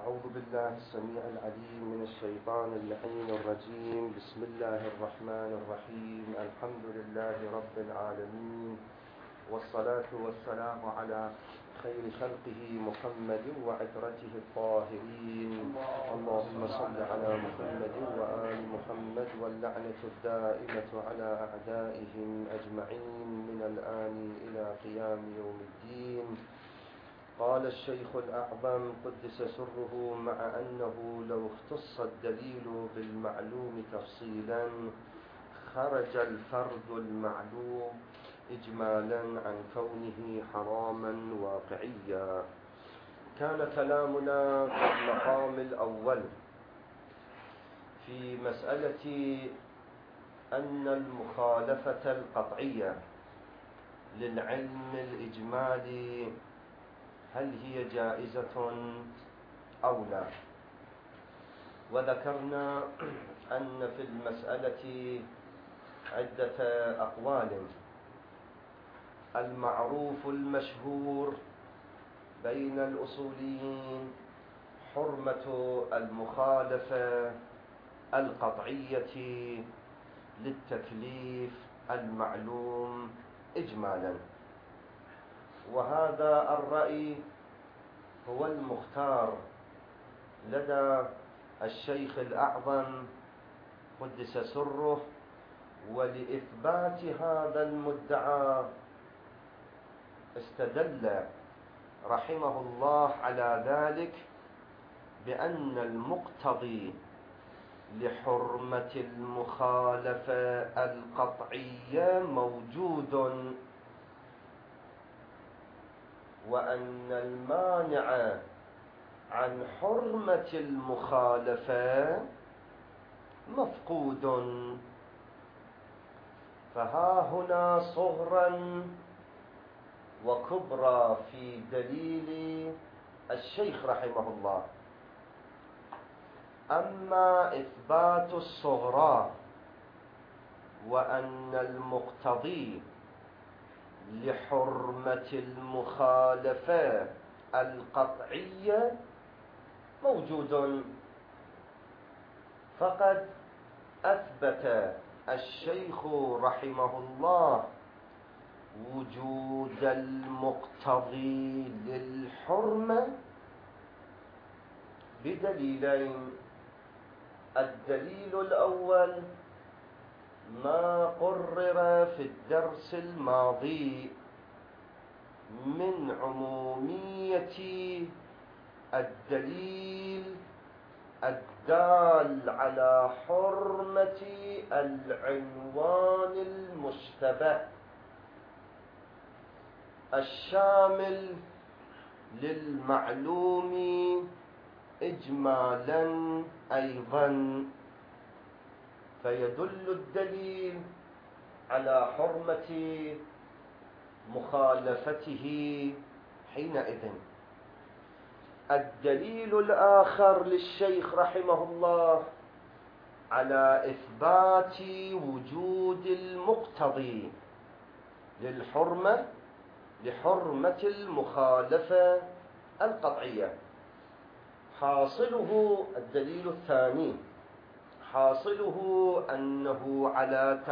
أعوذ بالله السميع العليم من الشيطان اللعين الرجيم. بسم الله الرحمن الرحيم. الحمد لله رب العالمين، والصلاة والسلام على خير خلقه محمد وعترته الطاهرين. اللهم صل على محمد وآل محمد، واللعنة الدائمة على أعدائهم أجمعين من الآن إلى قيام يوم الدين. قال الشيخ الأعظم قدس سره: مع أنه لو اختص الدليل بالمعلوم تفصيلا خرج الفرد المعلوم إجمالا عن كونه حراما واقعيا. كان كلامنا في المقام الأول في مسألة أن المخالفة القطعية للعلم الإجمالي هل هي جائزة أو لا، وذكرنا أن في المسألة عدة أقوال. المعروف المشهور بين الأصوليين حرمة المخالفة القطعية للتكليف المعلوم إجمالا، وهذا الرأي هو المختار لدى الشيخ الأعظم قدس سره. ولإثبات هذا المدعى استدل رحمه الله على ذلك بأن المقتضي لحرمة المخالفة القطعية موجود، وأن المانع عن حرمة المخالفة مفقود. فها هنا صغرا وكبرى في دليل الشيخ رحمه الله. أما إثبات الصغرى وأن المقتضي لحرمة المخالفة القطعية موجود، فقد أثبت الشيخ رحمه الله وجود المقتضي للحرمة بدليلين. الدليل الأول ما قرر في الدرس الماضي من عمومية الدليل الدال على حرمة العنوان المشتبه الشامل للمعلوم إجمالا أيضا. فيدل الدليل على حرمة مخالفته حينئذ. الدليل الآخر للشيخ رحمه الله على إثبات وجود المقتضي لحرمة المخالفة القطعية. حاصله الدليل الثاني، حاصله أنه على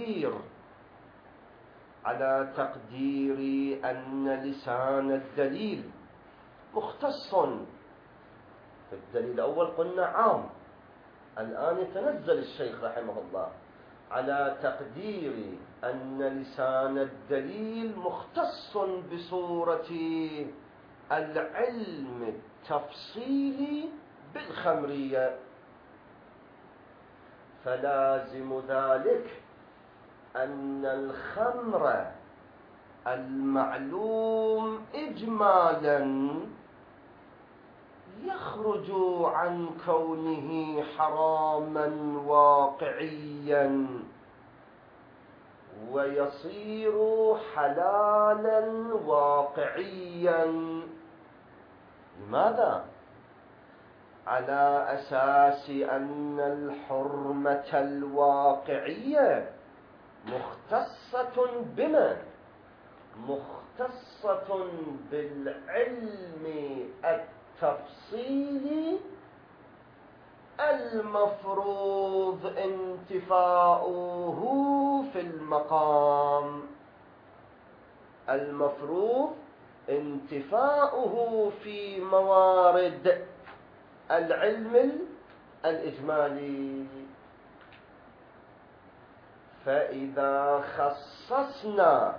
تقدير أن لسان الدليل مختص. في الدليل الأول قلنا عام، الآن يتنزل الشيخ رحمه الله على تقدير أن لسان الدليل مختص بصورة العلم التفصيلي بالخمرية، فلازم ذلك أن الخمر المعلوم إجمالا يخرج عن كونه حراما واقعيا ويصير حلالا واقعيا. لماذا؟ على أساس أن الحرمة الواقعية مختصة بما؟ مختصة بالعلم التفصيلي والمفروض انتفاؤه في المقام. المفروض انتفاؤه في موارد العلم الإجمالي. فإذا خصصنا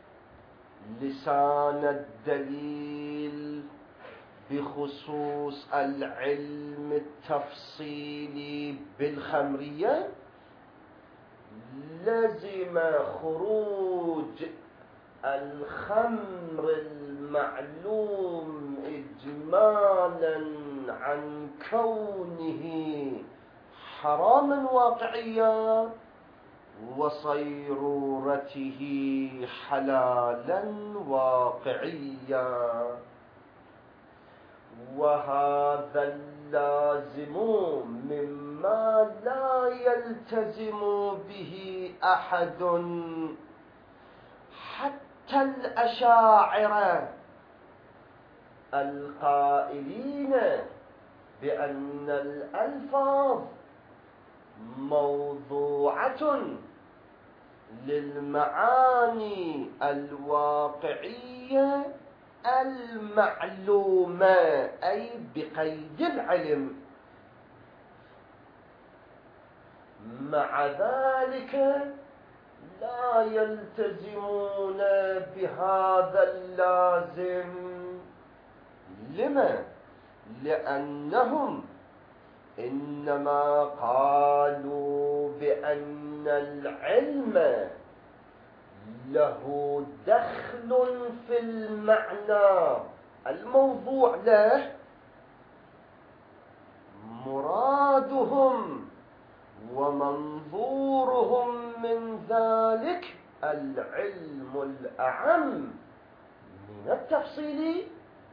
لسان الدليل بخصوص العلم التفصيلي بالخمرية، لزم خروج الخمر المعلوم إجمالا عن كونه حراما واقعيا وصيرورته حلالا واقعيا. وهذا اللازم مما لا يلتزم به أحد حتى الأشاعرة القائلين بأن الألفاظ موضوعة للمعاني الواقعية المعلومة، أي بقيد العلم. مع ذلك لا يلتزمون بهذا اللازم. لما؟ لأنهم إنما قالوا بأن العلم له دخل في المعنى الموضوع له. مرادهم ومنظورهم من ذلك العلم الأعم من التفصيل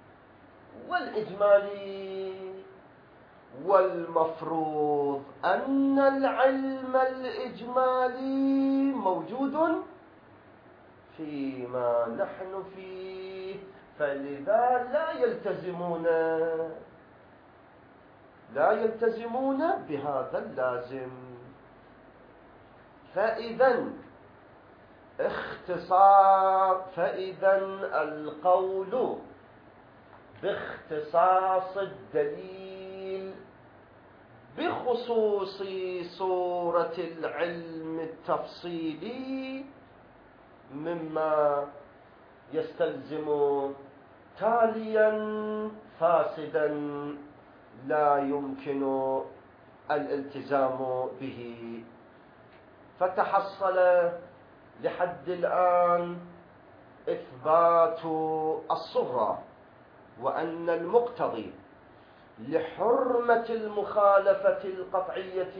والإجمالي. والمفروض أن العلم الإجمالي موجود فيما نحن فيه، فلذا لا يلتزمون بهذا اللازم. فإذا القول باختصاص الدليل بخصوص صورة العلم التفصيلي مما يستلزم تاليا فاسدا لا يمكن الالتزام به. فتحصل لحد الآن إثبات الصغرى، وأن المقتضي لحرمة المخالفة القطعية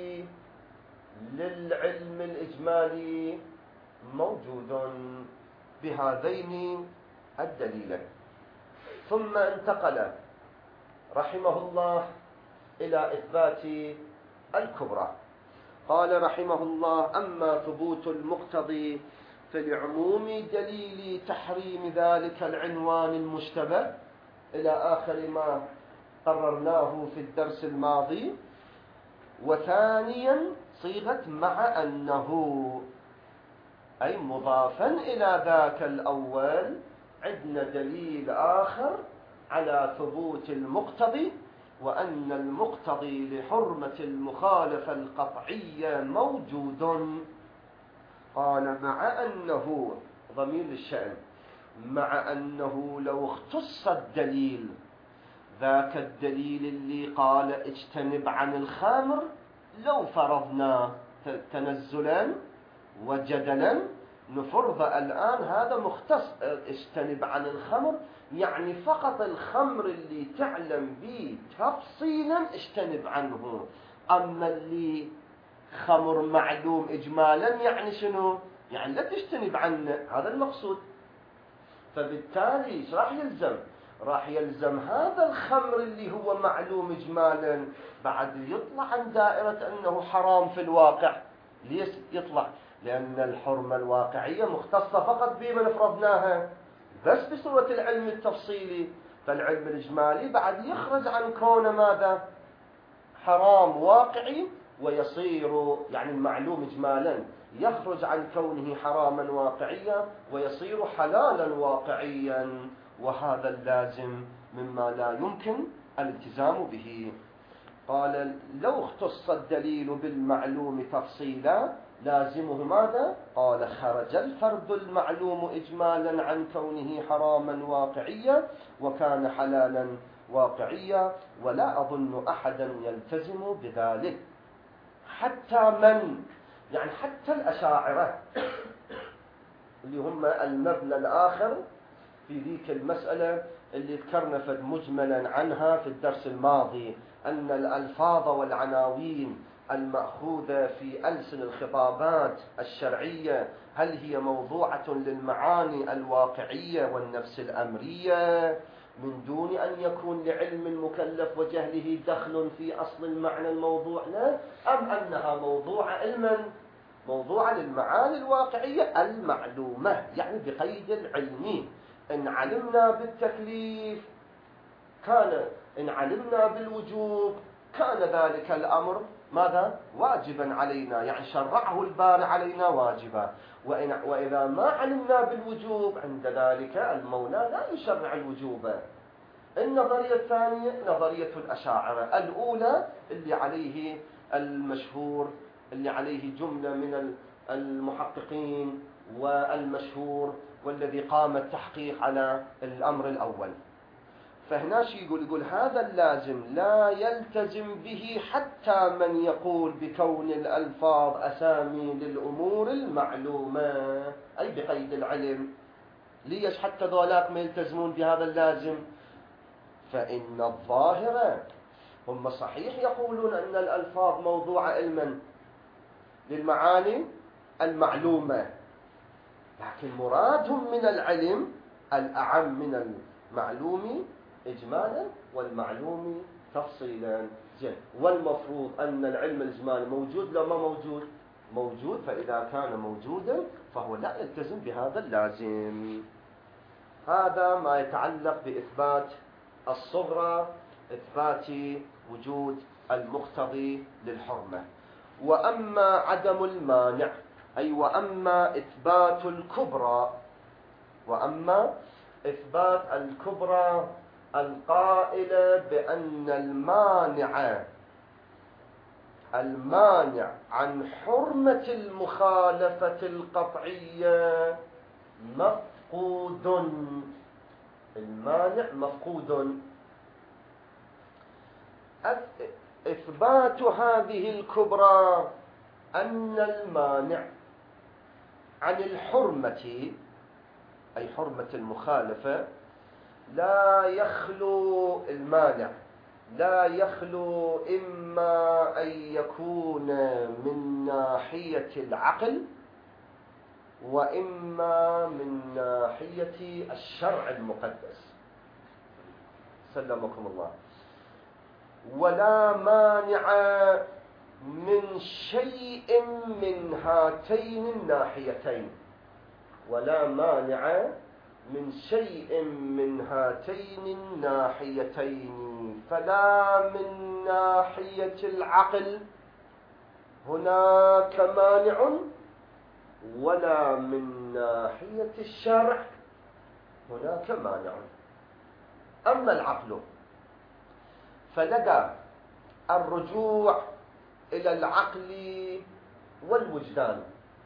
للعلم الإجمالي موجود بهذين الدليلين. ثم انتقل رحمه الله إلى إثبات الكبرى. قال رحمه الله: أما ثبوت المقتضي فلعموم دليل تحريم ذلك العنوان المشتبه، إلى آخر ما قررناه في الدرس الماضي. وثانيا صيغة مع أنه، أي مضافا إلى ذاك الأول عندنا دليل آخر على ثبوت المقتضي، وأن المقتضي لحرمة المخالفة القطعية موجود. قال: مع أنه، ضمير الشأن، مع أنه لو اختص الدليل، ذاك الدليل اللي قال اجتنب عن الخمر، لو فرضنا تنزلا وجدلا نفرض الآن هذا مختص، اجتنب عن الخمر يعني فقط الخمر اللي تعلم به تفصيلا اجتنب عنه. أما اللي خمر معلوم إجمالا يعني شنو؟ يعني لا تجتنب عنه، هذا المقصود. فبالتالي ايش راح يلزم هذا الخمر اللي هو معلوم إجمالا بعد يطلع عن دائرة أنه حرام في الواقع. ليش يطلع؟ لأن الحرمة الواقعية مختصة فقط بمن فرضناها بس بصورة العلم التفصيلي، فالعلم الإجمالي بعد يخرج عن كونه ماذا؟ حرام واقعي ويصير يعني المعلوم إجمالا يخرج عن كونه حراما واقعيا ويصير حلالا واقعيا، وهذا اللازم مما لا يمكن الالتزام به. قال لو اختص الدليل بالمعلوم تفصيلا لازمه ماذا؟ قال خرج الفرد المعلوم إجمالا عن كونه حراما واقعيا وكان حلالا واقعيا، ولا أظن أحدا يلتزم بذلك. حتى من يعني حتى الأشاعرة اللي هم المبنى الآخر في ذيك المسألة اللي ذكرنا فد مجملا عنها في الدرس الماضي، أن الألفاظ والعناوين المأخوذة في ألسن الخطابات الشرعية هل هي موضوعة للمعاني الواقعية والنفس الأمرية من دون أن يكون لعلم المكلف وجهله دخل في أصل المعنى الموضوع له، أم أنها موضوعة للمعاني الواقعية المعلومة، يعني بقيد العلم. إن علمنا بالتكليف كان، إن علمنا بالوجوب كان ذلك الأمر ماذا؟ واجبا علينا، يعني شرعه الباري علينا واجبا. وإذا ما علمنا بالوجوب عند ذلك المولى لا يشرع الوجوب. النظرية الثانية نظرية الأشاعرة، الأولى اللي عليه المشهور، اللي عليه جملة من المحققين والمشهور والذي قام التحقيق على الأمر الأول. فهنا يقول هذا اللازم لا يلتزم به حتى من يقول بكون الألفاظ أسامي للأمور المعلومة، أي بقيد العلم. ليش حتى ذولاك ما يلتزمون بهذا اللازم؟ فإن الظاهر هم صحيح يقولون أن الألفاظ موضوع علما للمعاني المعلومة، لكن مرادهم من العلم الأعم من المعلوم إجمالا والمعلوم تفصيلا. والمفروض أن العلم الإجمالي موجود لو ما موجود، فإذا كان موجودا فهو لا يلتزم بهذا اللازم. هذا ما يتعلق بإثبات الصغرى، إثبات وجود المقتضي للحرمة. وأما عدم المانع، أي وأما إثبات الكبرى، وأما إثبات الكبرى القائلة بأن المانع عن حرمة المخالفة القطعية مفقود، المانع مفقود. إثبات هذه الكبرى أن المانع عن الحرمة أي حرمة المخالفة لا يخلو، المانع لا يخلو إما أن يكون من ناحية العقل وإما من ناحية الشرع المقدس سلمكم الله. ولا مانع من شيء من هاتين الناحيتين، ولا مانع من شيء من هاتين الناحيتين، فلا من ناحية العقل هناك مانع ولا من ناحية الشرع هناك مانع. أما العقل فلدى الرجوع إلى العقل والوجدان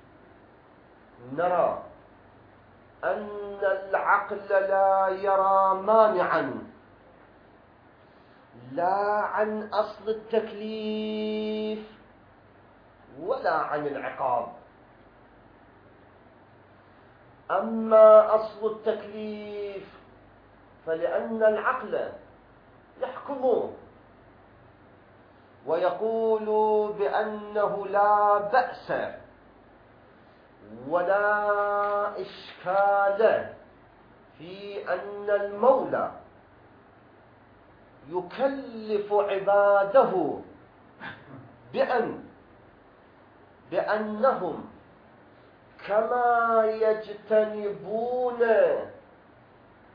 نرى أن العقل لا يرى مانعا لا عن أصل التكليف ولا عن العقاب. أما أصل التكليف فلأن العقل يحكم ويقول بأنه لا بأس ولا إشكال في أن المولى يكلف عباده بأنهم كما يجتنبون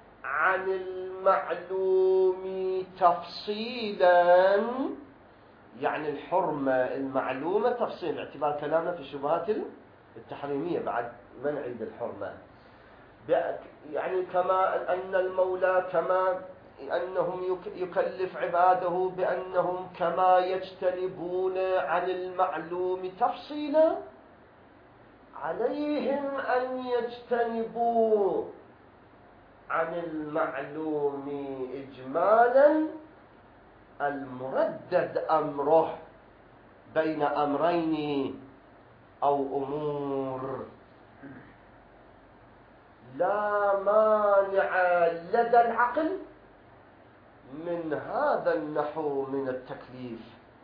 عن المعلوم تفصيلا يعني الحرمة المعلومة تفصيل، باعتبار كلامنا في الشبهات التحريمية بعد ما نعيد الحرمة. يعني كما أن المولى كما أنهم يكلف عباده بأنهم كما يجتنبون عن المعلوم تفصيلا، عليهم أن يجتنبوا عن المعلوم إجمالا المردد أمره بين أمرين أو أمور. لا مانع لدى العقل من هذا النحو من التكليف،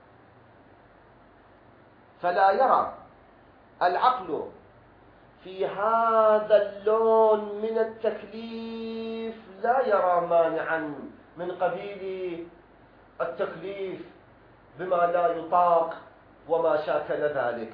فلا يرى العقل في هذا اللون من التكليف، لا يرى مانعا من قبيل التكليف بما لا يطاق وما شاكل ذلك.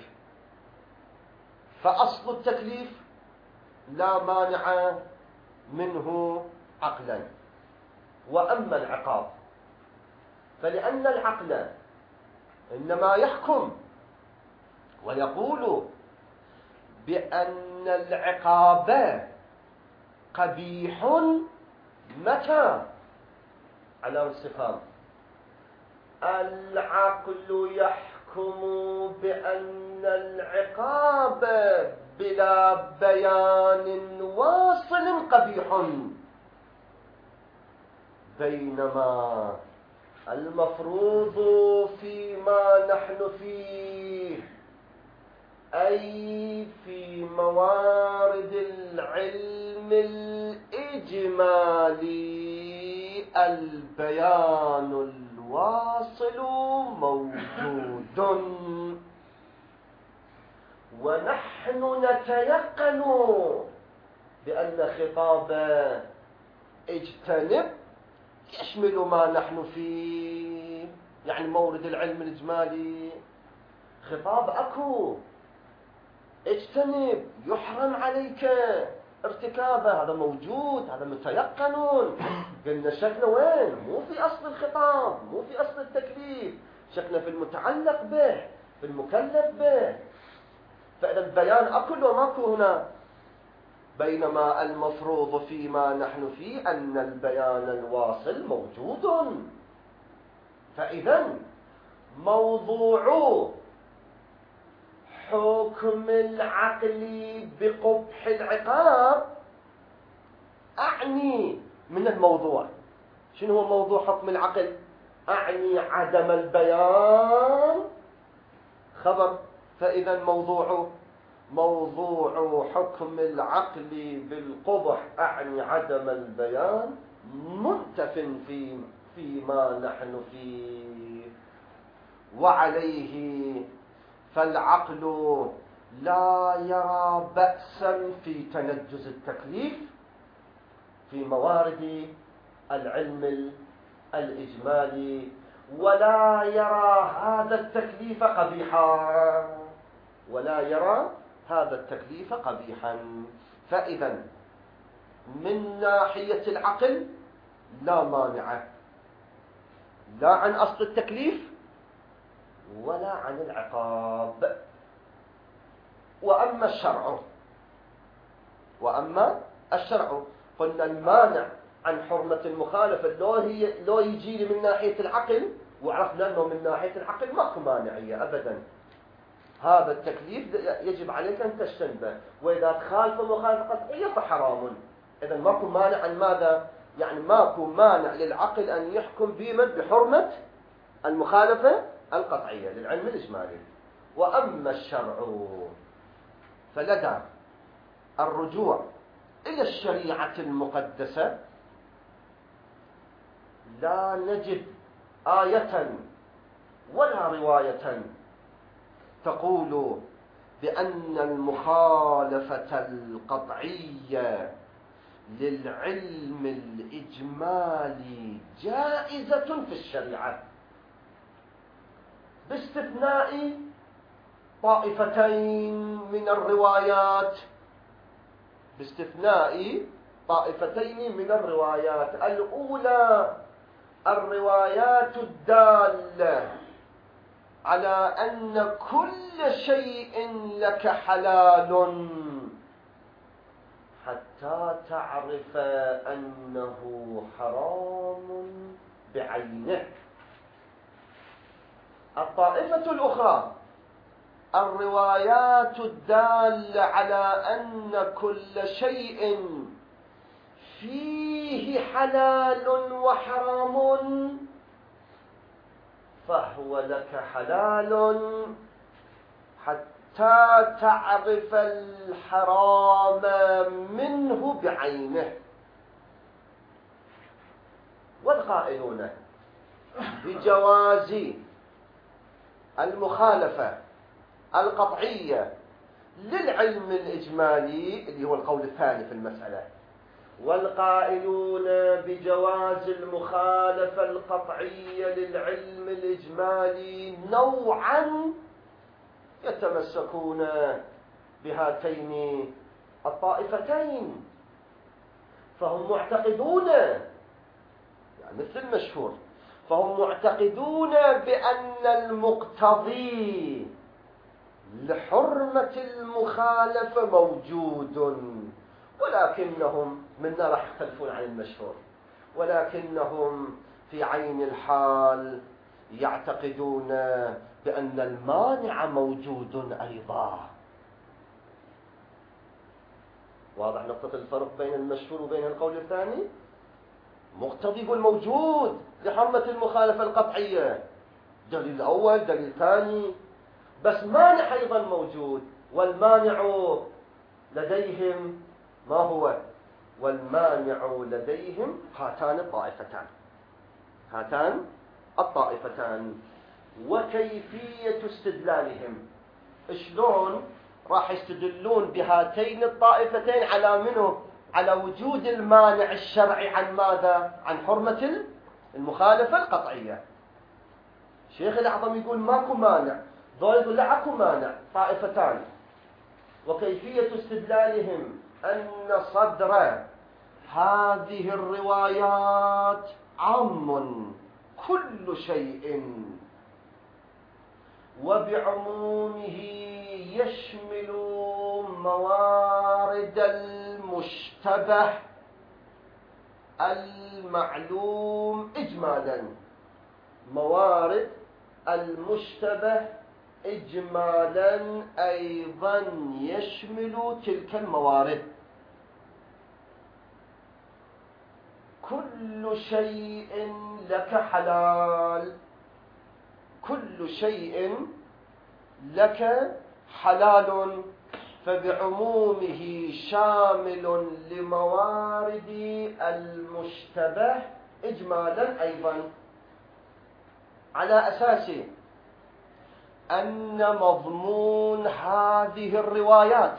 فأصل التكليف لا مانع منه عقلا. وأما العقاب فلأن العقل إنما يحكم ويقول بأن العقاب قبيح متى، على استفهام، العقل يحكم بأن العقاب بلا بيان واصل قبيح، بينما المفروض فيما نحن فيه، أي في موارد العلم الإجمالي، البيان الواصل موجود، ونحن نتيقن بأن خطاب اجتنب يشمل ما نحن فيه، يعني مورد العلم الإجمالي خطاب أكو، اجتنب يحرم عليك ارتكابه، هذا موجود، هذا متيقن. قلنا شكله وين؟ مو في أصل الخطاب، مو في أصل التكليف، شكله في المتعلق به، في المكلف به. فإذا البيان أكل وماكو هنا، بينما المفروض فيما نحن فيه أن البيان الواصل موجود. فإذا موضوع حكم العقل بقبح العقاب أعني من الموضوع. شنو هو موضوع حكم العقل؟ أعني عدم البيان، خبر. فإذا موضوع حكم العقل بالقبح أعني عدم البيان منتف فيما نحن فيه. وعليه فالعقل لا يرى بأسا في تنجز التكليف في موارد العلم الإجمالي، ولا يرى هذا التكليف قبيحا، ولا يرى هذا التكليف قبيحا. فإذا من ناحية العقل لا مانع، لا عن أصل التكليف ولا عن العقاب. وأما الشرع قلنا المانع عن حرمة المخالفة لو يجي لي من ناحية العقل، وعرفنا أنه من ناحية العقل ماكو مانعية أبدا، هذا التكليف يجب عليك أن تجتنبه، وإذا تخالف مخالفة قطعية فحرام. إذا ماكو مانع عن ماذا؟ يعني ماكو مانع للعقل أن يحكم بحرمة المخالفة القطعية للعلم الإجمالي. وأما الشرع فلدى الرجوع إلى الشريعة المقدسة لا نجد آية ولا رواية تقول بأن المخالفة القطعية للعلم الإجمالي جائزة في الشريعة، باستثناء طائفتين من الروايات، الأولى الروايات الدالة على أن كل شيء لك حلال حتى تعرف أنه حرام بعينه. الطائفة الأخرى الروايات الدالة على أن كل شيء فيه حلال وحرام فهو لك حلال حتى تعرف الحرام منه بعينه. والقائلون بجواز المخالفة القطعية للعلم الإجمالي اللي هو القول الثاني في المسألة، والقائلون بجواز المخالفة القطعية للعلم الإجمالي نوعا يتمسكون بهاتين الطائفتين، فهم معتقدون يعني مثل المشهور، فهم معتقدون بأن المقتضي لحرمة المخالفة موجود، ولكنهم منا راح يختلفون عن المشهور، ولكنهم في عين الحال يعتقدون بأن المانع موجود أيضا. واضح نقطة الفرق بين المشهور وبين القول الثاني؟ مقتضي يقول موجود لحرمة المخالفة القطعية، دليل أول دليل ثاني، بس مانع أيضا موجود، والمانع لديهم ما هو؟ والمانع لديهم هاتان الطائفتان. وكيفية استدلالهم، شلون راح يستدلون بهاتين الطائفتين على منه؟ على وجود المانع الشرعي عن ماذا؟ عن حرمة المخالفة القطعية. شيخ الأعظم يقول ماكو مانع، ذول يقول لا اكو مانع، طائفتان. وكيفية استدلالهم أن صدر هذه الروايات عام كل شيء، وبعمومه يشمل موارد المشتبه المعلوم إجمالا. موارد المشتبه إجمالا أيضا يشمل تلك الموارد. كل شيء لك حلال، كل شيء لك حلال، فبعمومه شامل لموارد المشتبه إجمالا أيضا، على أساس أن مضمون هذه الروايات،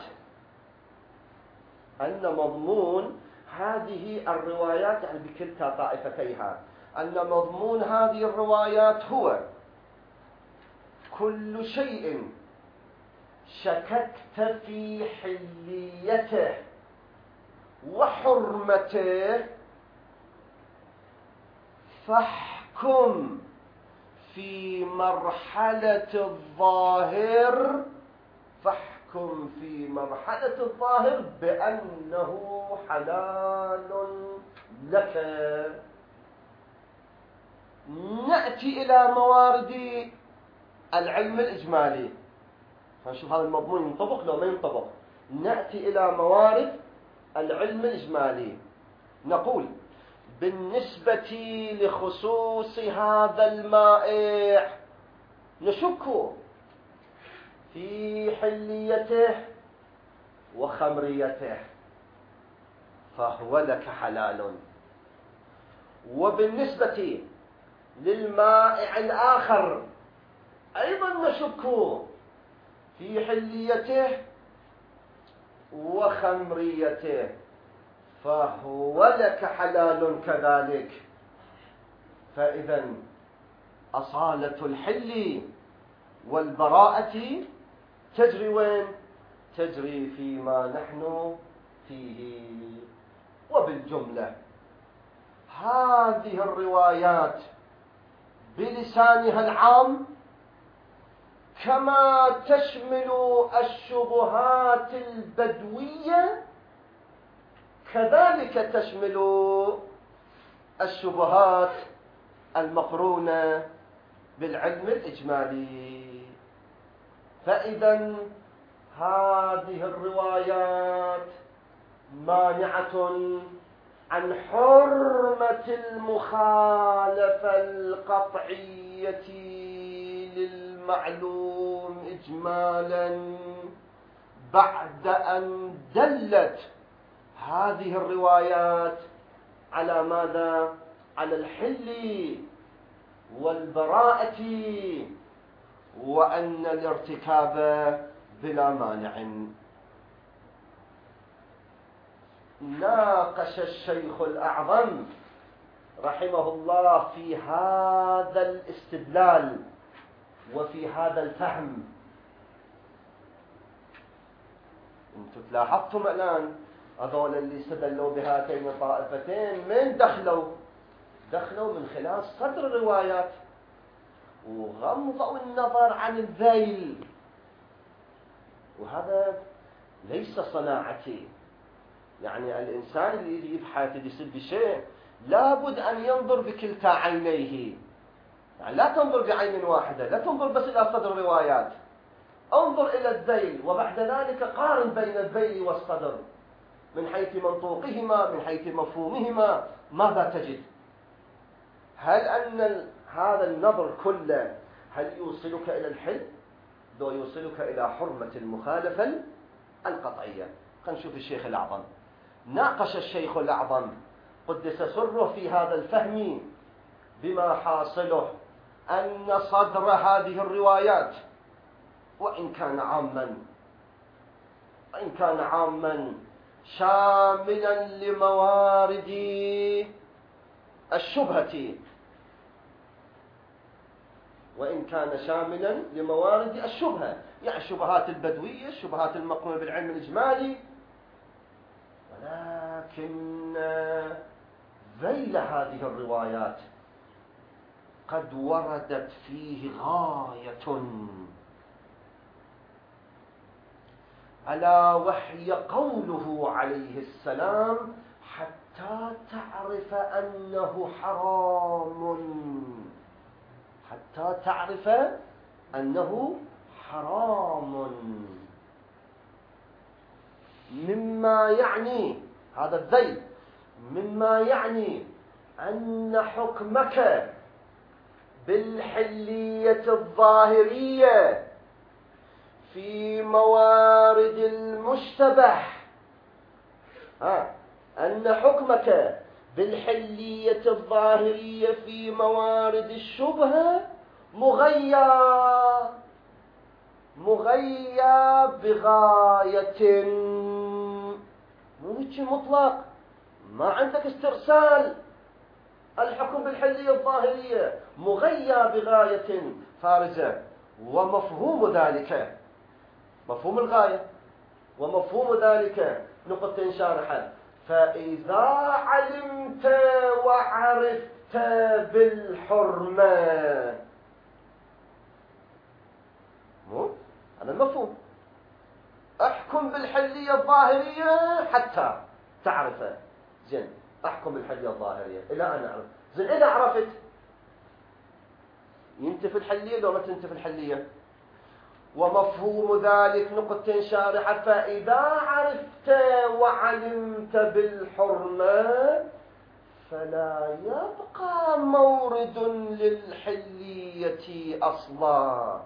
يعني بكلتا طائفتيها، أن مضمون هذه الروايات هو كل شيء شككت في حليته وحرمته فاحكم في مرحلة الظاهر، بأنه حلال لك. نأتي إلى موارد العلم الإجمالي فنشوف هذا المضمون ينطبق لو ما ينطبق. نأتي إلى موارد العلم الإجمالي، نقول بالنسبة لخصوص هذا المائع نشك في حليته وخمريته فهو لك حلال. وبالنسبة للمائع الآخر أيضا نشك في حليته وخمريته فهو لك حلال كذلك. فإذا أصالة الحل والبراءة تجري وين؟ تجري فيما نحن فيه. وبالجملة هذه الروايات بلسانها العام كما تشمل الشبهات البدوية كذلك تشمل الشبهات المقرونة بالعلم الإجمالي. فإذا هذه الروايات مانعة عن حرمة المخالفة القطعية للمعلوم إجمالا، بعد أن دلت هذه الروايات على ماذا؟ على الحل والبراءة، وأن الارتكاب بلا مانع. ناقش الشيخ الأعظم رحمه الله في هذا الاستدلال وفي هذا الفهم. انتم تلاحظتم الآن هذول اللي استدلوا بهاتين الطائفتين من دخلوا من خلال صدر الروايات وغمضوا النظر عن الذيل، وهذا ليس صناعتي. يعني الإنسان اللي يبحث يصير بشيء لابد أن ينظر بكلتا عينيه، يعني لا تنظر بعين واحدة، لا تنظر بس إلى صدر الروايات، انظر إلى الذيل وبعد ذلك قارن بين الذيل والصدر من حيث منطوقهما، من حيث مفهومهما، ماذا تجد؟ هل أن هذا النظر كله هل يوصلك إلى الحل؟ لو يوصلك إلى حرمة المخالفة القطعية. خلينا نشوف الشيخ الأعظم. ناقش الشيخ الأعظم قدس سره في هذا الفهم بما حاصله أن صدر هذه الروايات وإن كان عاما شاملا لموارد الشبهة، يعني الشبهات البدوية، الشبهات المقرونة بالعلم الإجمالي، ولكن ذيل هذه الروايات قد وردت فيه غاية، ألا وحي قوله عليه السلام: حتى تعرف أنه حرام، مما يعني هذا الذيل، مما يعني أن حكمك بالحلية الظاهرية في موارد المشتبه، أن حكمك بالحلية الظاهرية في موارد الشبهة مغيا بغاية، مو هيك مطلق، ما عندك استرسال. الحكم بالحلية الظاهرية مغيا بغاية فارزة، ومفهوم ذلك مفهوم الغاية، ومفهوم ذلك نقطة شارحة: فإذا علمت وعرفت بالحرمة، مو هذا المفهوم. احكم بالحلية الظاهرية حتى تعرفه. زين، احكم بالحلية الظاهرية الى ان اعرف. زين، اذا عرفت ينتفي الحلية لو ما تنتفي الحلية؟ ومفهوم ذلك نقطة شارحة: فإذا عرفت وعلمت بالحرمة فلا يبقى مورد للحلية أصلا،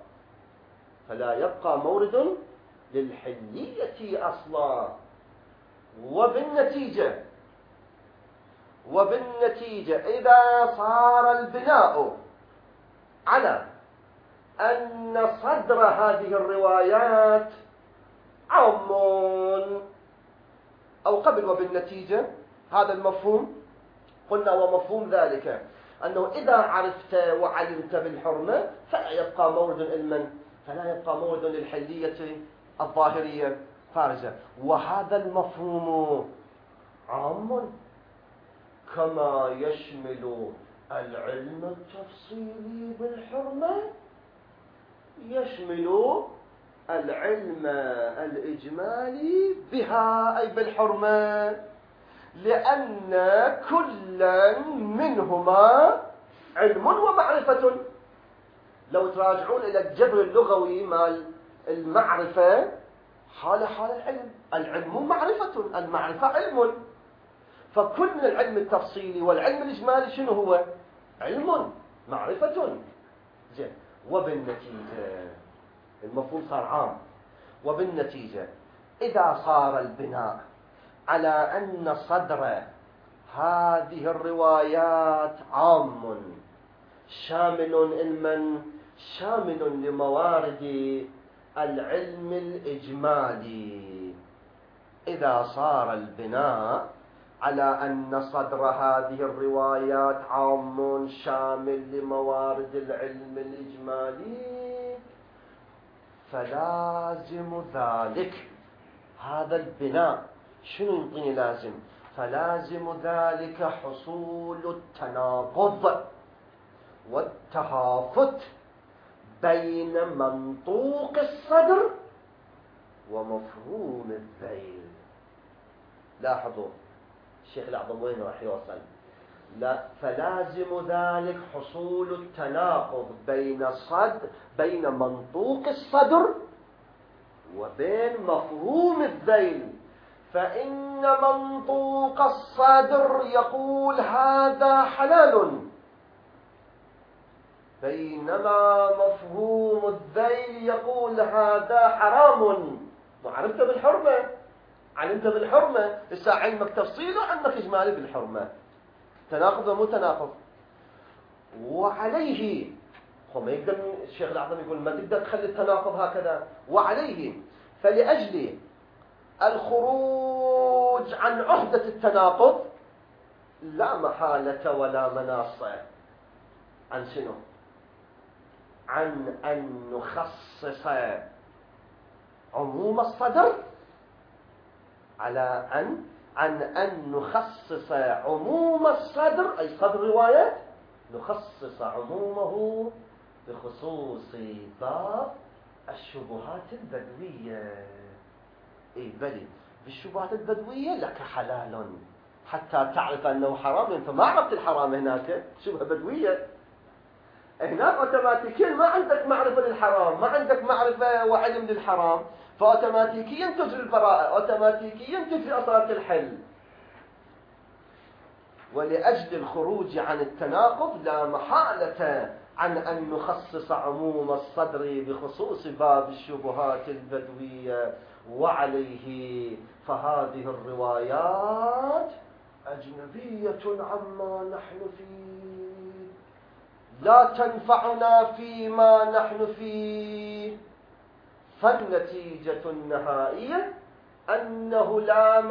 وبالنتيجة إذا صار البناء على أن صدر هذه الروايات عام أو قبل، وبالنتيجة هذا المفهوم قلنا ومفهوم ذلك أنه إذا عرفت وعلمت بالحرمة فلا يبقى مورد للحلية الظاهرية فارزة. وهذا المفهوم عام كما يشمل العلم التفصيلي بالحرمة يشمل العلم الإجمالي بها أي بالحرمة، لأن كلا منهما علم ومعرفة. لو تراجعون إلى الجبر اللغوي مال المعرفة حال العلم، العلم معرفة، المعرفة علم. فكل من العلم التفصيلي والعلم الإجمالي شنو هو؟ علم معرفة. زين. وبالنتيجة المفهوم صار عام. وبالنتيجة إذا صار البناء على أن صدر هذه الروايات عام شامل لموارد العلم الإجمالي، إذا صار البناء على أن صدر هذه الروايات عام شامل لموارد العلم الإجمالي، فلازم ذلك، هذا البناء شنو يعطيني لازم؟ فلازم ذلك حصول التناقض والتهافت بين منطوق الصدر ومفهوم الذيل. لاحظوا الشيخ الأعظم وين راح يوصل؟ لا، فلازم ذلك حصول التناقض بين منطوق الصدر وبين مفهوم الذيل. فإن منطوق الصدر يقول هذا حلال، بينما مفهوم الذيل يقول هذا حرام. وعرفت بالحرمة، علمت بالحرمة، إسا علمك تفصيل وعلمك إجمالي بالحرمة، تناقض ومو تناقض. وعليه ما يقدر الشيخ الأعظم يقول ما تقدر تخلي التناقض هكذا. وعليه فلأجل الخروج عن عهدة التناقض لا محالة ولا مناص عن شنو؟ عن أن نخصص عموم الصدر على عن أن نخصص عموم الصدر أي صدر روايات، نخصص عمومه بخصوص باب الشبهات البدوية. إيه بلي بالشبهات البدوية لك حلال حتى تعرف أنه حرام. أنت ما عرفت الحرام هناك، شبهة بدوية. هناك أوتوماتيكيا ما عندك معرفة للحرام، ما عندك معرفة وعلم للحرام، فأوتوماتيكيا تجري البراءة، أوتوماتيكيا تجري أصالة الحل. ولأجل الخروج عن التناقض لا محالة عن أن نخصص عموم الصدر بخصوص باب الشبهات البدوية. وعليه فهذه الروايات أجنبية عما نحن فيه، لا تنفعنا فيما نحن فيه. فالنتيجة النهائية أنه لا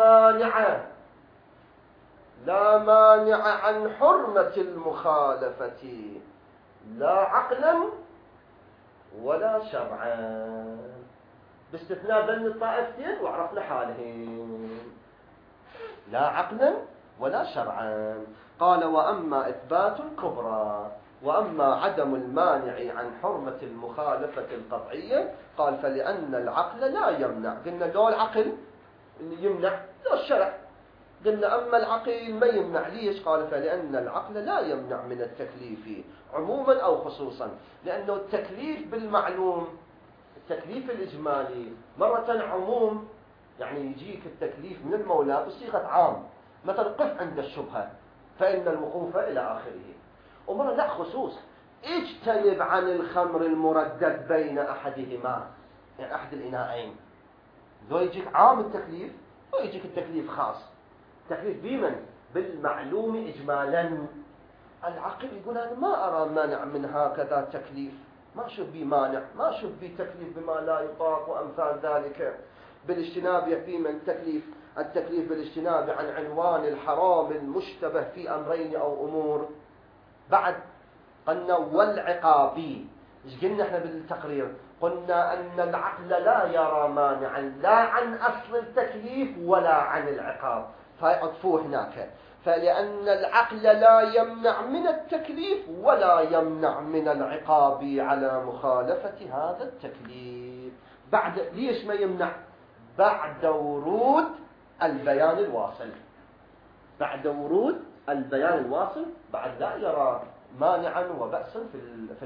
مانع عن حرمة المخالفة لا عقلا ولا شرعا، باستثناء ذن الطائفتين وعرفنا حالهم، لا عقلا ولا شرعا. قال وأما إثبات الكبرى وأما عدم المانع عن حرمة المخالفة القطعية، قال فلأن العقل لا يمنع. قلنا لو العقل اللي يمنع لو الشرع، قلنا أما العقل ما يمنع. ليش؟ قال فلأن العقل لا يمنع من التكليف عموما أو خصوصا، لأنه التكليف بالمعلوم، التكليف الإجمالي مرة عموم، يعني يجيك التكليف من المولى بصيغة عام، مثلا قف عند الشبهة فإن الوقوف إلى آخره. ومرة لا خصوص، اجتنب عن الخمر المردد بين أحدهما، يعني أحد الإناءين. لو يجيك عام التكليف ويجيك التكليف خاص. تكليف بمن؟ بالمعلوم إجمالا. العقل يقول أنا ما أرى مانع من هكذا تكليف، ما أشوف بي مانع، ما أشوف بي تكليف بما لا يطاق وأمثال ذلك. بالاجتناب يكفي من التكليف بالاجتناب عن عنوان الحرام المشتبه في أمرين أو أمور. بعد قلنا والعقابي، ايش قلنا احنا بالتقرير؟ قلنا أن العقل لا يرى مانعا لا عن أصل التكليف ولا عن العقاب، فيعطفوه هناك. فلأن العقل لا يمنع من التكليف ولا يمنع من العقاب على مخالفة هذا التكليف. ليش ما يمنع؟ بعد ورود البيان الواصل. بعد ورود البيان الواصل بعد لا يرى مانعا وبأسا في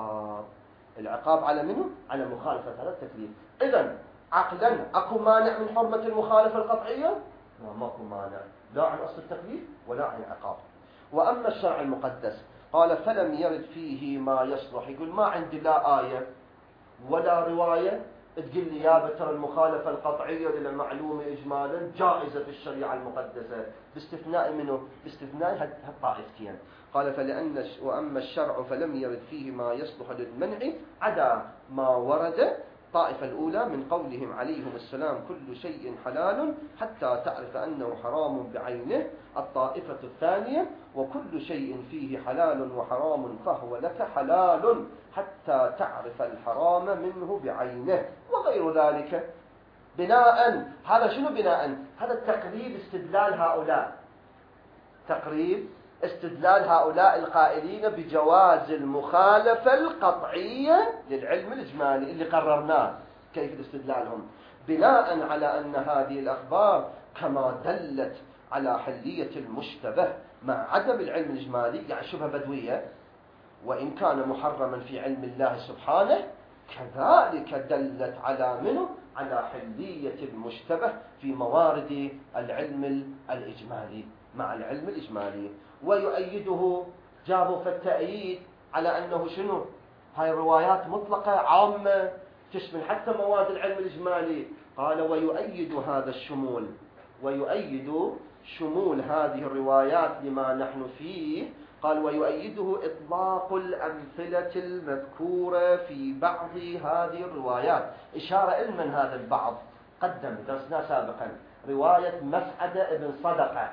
العقاب على منه؟ على مخالفة هذا التكليف. إذن عقلا أكو مانع من حرمة المخالفة القطعية؟ ما أكو مانع، لا عن أصل التكليف ولا عن العقاب. وأما الشرع المقدس قال فلم يرد فيه ما يصلح. يقول ما عندي لا آية ولا رواية تقول لي يا ترى المخالفة القطعية للمعلومة إجمالا جائزة في الشريعة المقدسة، باستثناء منه؟ باستثناء هالطائفتين. قال وأما الشرع فلم يرد فيه ما يصلح للمنع عدا ما ورد الطائفة الأولى من قولهم عليهم السلام كل شيء حلال حتى تعرف أنه حرام بعينه. الطائفة الثانية وكل شيء فيه حلال وحرام فهو لك حلال حتى تعرف الحرام منه بعينه وغير ذلك. بناء هذا شنو بناء؟ هذا التقريب استدلال هؤلاء، تقريب استدلال هؤلاء القائلين بجواز المخالفة القطعية للعلم الإجمالي اللي قررناه. كيف استدلالهم؟ بناء على أن هذه الأخبار كما دلت على حلية المشتبه مع عدم العلم الإجمالي، يعني شبه بدوية وإن كان محرما في علم الله سبحانه، كذلك دلت على منه؟ على حلية المشتبه في موارد العلم الإجمالي مع العلم الإجمالي. ويؤيده جابوا في التأييد على أنه شنو؟ هاي الروايات مطلقة عامة تشمل حتى مواد العلم الإجمالي. قال ويؤيد هذا الشمول، ويؤيد شمول هذه الروايات لما نحن فيه. قال ويؤيده إطلاق الأمثلة المذكورة في بعض هذه الروايات. إشارة من هذا البعض قدم درسنا سابقا رواية مسعدة ابن صدقة.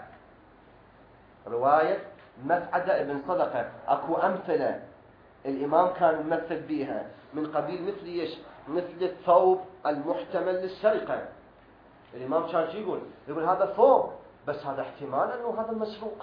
رواية مسعدة ابن صدقة أكو أمثلة الإمام كان يمثل بها من قبيل مثل إيش؟ مثل الثوب المحتمل للسرقة. الإمام كان يقول هذا ثوب بس هذا احتمال أنه هذا مسروق.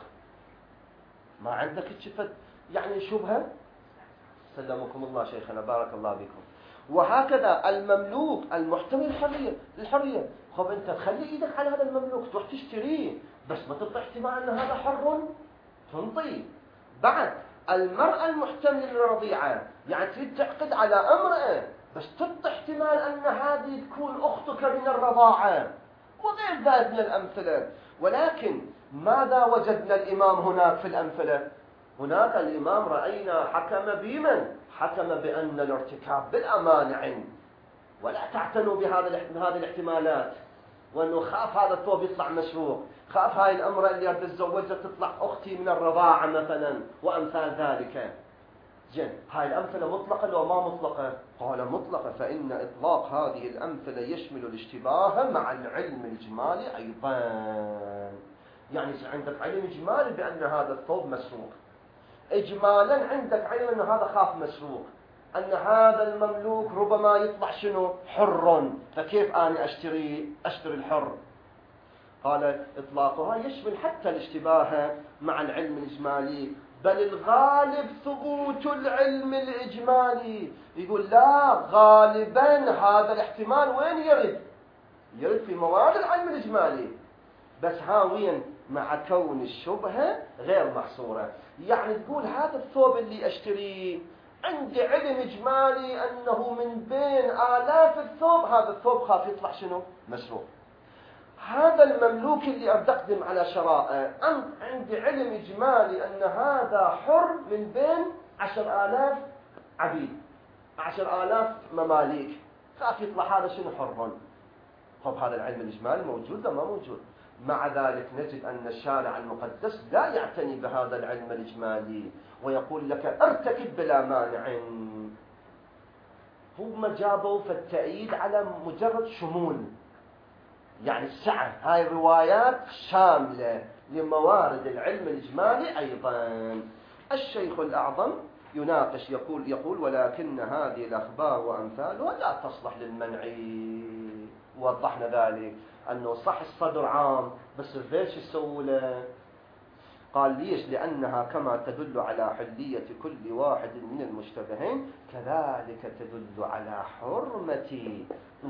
ما عندك تشفت يعني شبهة؟ سلمكم الله شيخنا بارك الله بكم. وهكذا المملوك المحتمل الحرية. خب أنت تخلي إيدك على هذا المملوك تروح تشتريه بس ما تبقى احتمال أن هذا حر تنطي. بعد المرأة المحتملة للرضيعة، يعني تريد تعقد على امرأة بس تبقى احتمال أن هذه تكون أختك من الرضاعة وغير ذلك من الأمثلة. ولكن ماذا وجدنا الإمام هناك في الأمثلة؟ هناك الإمام رأينا حكم بمن؟ حكم بأن الارتكاب بالأمانع ولا تعتنوا بهذه الاحتمالات، وأنه خاف هذا الثوب يطلع مسروق، خاف هاي الأمرأة اللي أتزوجها تطلع أختي من الرضاعة مثلا وأمثال ذلك. جن هاي الأمثلة مطلقة لو ما مطلقة؟ قال مطلقة، فإن إطلاق هذه الأمثلة يشمل الاشتباه مع العلم الإجمالي أيضا. يعني عندك علم إجمالي بأن هذا الثوب مسروق، إجمالا عندك علم أن هذا خاف مسروق، أن هذا المملوك ربما يطلع شنو؟ حر، فكيف أنا أشتري الحر؟ قال إطلاقها يشمل حتى الاشتباه مع العلم الإجمالي، بل الغالب ثبوت العلم الإجمالي. يقول لا، غالبا هذا الاحتمال وين يرد في موارد العلم الإجمالي، بس هاوين مع كون الشبهة غير محصورة. يعني تقول هذا الثوب اللي أشتريه عندي علم إجمالي أنه من بين آلاف الثوب هذا الثوب خاف يطلع شنو؟ مسروق. هذا المملوك اللي أقدم على شرائه عندي علم إجمالي أن هذا حر من بين 10,000 عبيد، 10,000 مماليك، خاف يطلع هذا شنو؟ حر. طب هذا العلم الإجمالي موجود ولا ما موجود؟ مع ذلك نجد أن الشارع المقدس لا يعتني بهذا العلم الإجمالي ويقول لك ارتكب بلا مانع. هم جابوا في التأييد على مجرد شمول، يعني السعة. هاي الروايات شاملة لموارد العلم الإجمالي أيضا. الشيخ الأعظم يناقش يقول ولكن هذه الأخبار وأمثالها لا تصلح للمنع. وضحنا ذلك أنه صح الصدر عام بس الفيش يسوي له قال ليش؟ لأنها كما تدل على حلية كل واحد من المشتبهين كذلك تدل على حرمة من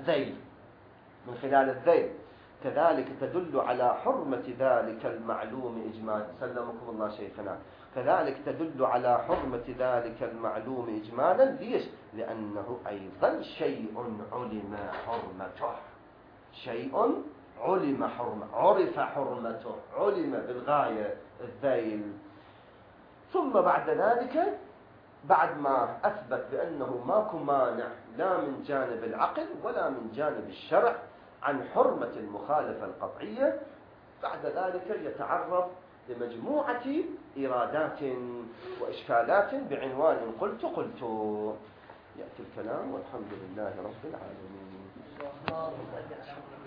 خلال الذيل كذلك تدل على حرمة ذلك المعلوم إجمالا. سلمكم الله شيخنا. كذلك تدل على حرمة ذلك المعلوم إجمالا. ليش؟ لأنه أيضا شيء علم حرمته، شيء علم حرمته، عرف حرمته، علم بالغاية الذيل. ثم بعد ذلك بعد ما أثبت بأنه ماكو مانع لا من جانب العقل ولا من جانب الشرع عن حرمة المخالفة القطعية، بعد ذلك يتعرض لمجموعة إرادات وإشكالات بعنوان قلت. يأتي الكلام والحمد لله رب العالمين.